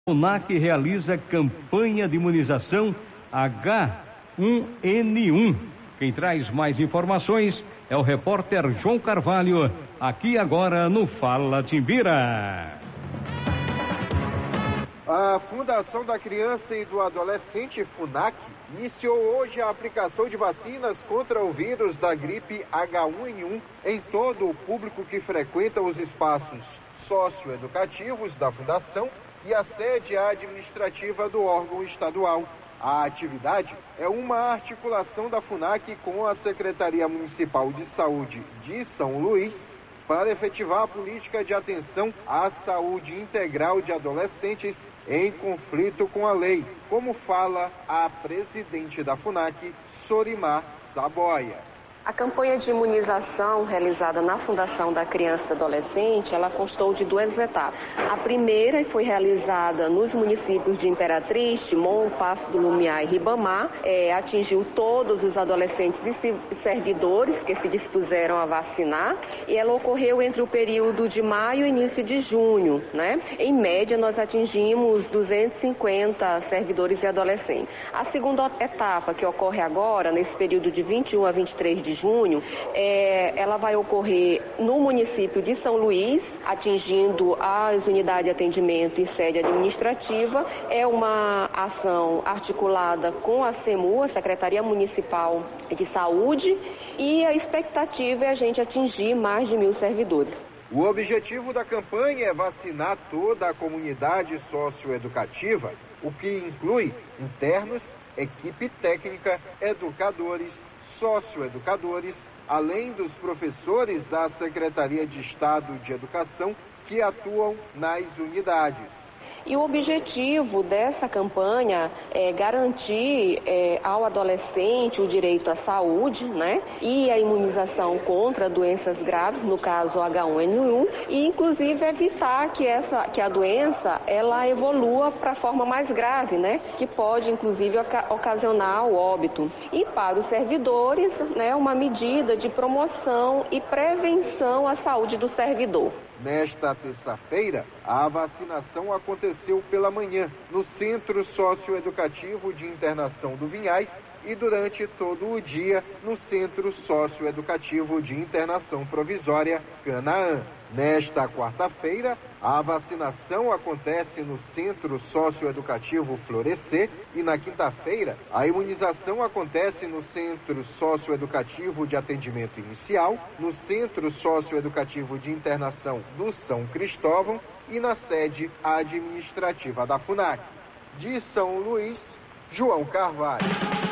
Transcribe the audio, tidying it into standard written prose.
FUNAC realiza campanha de imunização H1N1. Quem traz mais informações é o repórter João Carvalho, aqui agora no Fala Timbira. A Fundação da Criança e do Adolescente, FUNAC, iniciou hoje a aplicação de vacinas contra o vírus da gripe H1N1 em todo o público que frequenta os espaços socioeducativos da Fundação e a sede administrativa do órgão estadual. A atividade é uma articulação da FUNAC com a Secretaria Municipal de Saúde de São Luís para efetivar a política de atenção à saúde integral de adolescentes em conflito com a lei, como fala a presidente da FUNAC, Sorimar Saboia. A campanha de imunização realizada na Fundação da Criança e Adolescente, ela constou de duas etapas. A primeira foi realizada nos municípios de Imperatriz, Timon, Passo do Lumiar e Ribamar. Atingiu todos os adolescentes e servidores que se dispuseram a vacinar. E ela ocorreu entre o período de maio e início de junho, né? Em média, nós atingimos 250 servidores e adolescentes. A segunda etapa, que ocorre agora, nesse período de 21 a 23 de junho, ela vai ocorrer no município de São Luís, atingindo as unidades de atendimento e sede administrativa. É uma ação articulada com a SEMU, a Secretaria Municipal de Saúde, e a expectativa é a gente atingir mais de 1.000 servidores. O objetivo da campanha é vacinar toda a comunidade socioeducativa, o que inclui internos, equipe técnica, educadores, socioeducadores, além dos professores da Secretaria de Estado de Educação que atuam nas unidades. E o objetivo dessa campanha é garantir ao adolescente o direito à saúde, né? E a imunização contra doenças graves, no caso H1N1, e inclusive evitar que a doença ela evolua para a forma mais grave, né? Que pode inclusive ocasionar o óbito. E para os servidores, né, uma medida de promoção e prevenção à saúde do servidor. Nesta terça-feira, a vacinação aconteceu pela manhã no Centro Socioeducativo de Internação do Vinhais e durante todo o dia no Centro Socioeducativo de Internação Provisória Canaã. Nesta quarta-feira, a vacinação acontece no Centro Socioeducativo Florescer e na quinta-feira, a imunização acontece no Centro Socioeducativo de Atendimento Inicial, no Centro Socioeducativo de Internação do São Cristóvão e na sede administrativa da FUNAC. De São Luís, João Carvalho.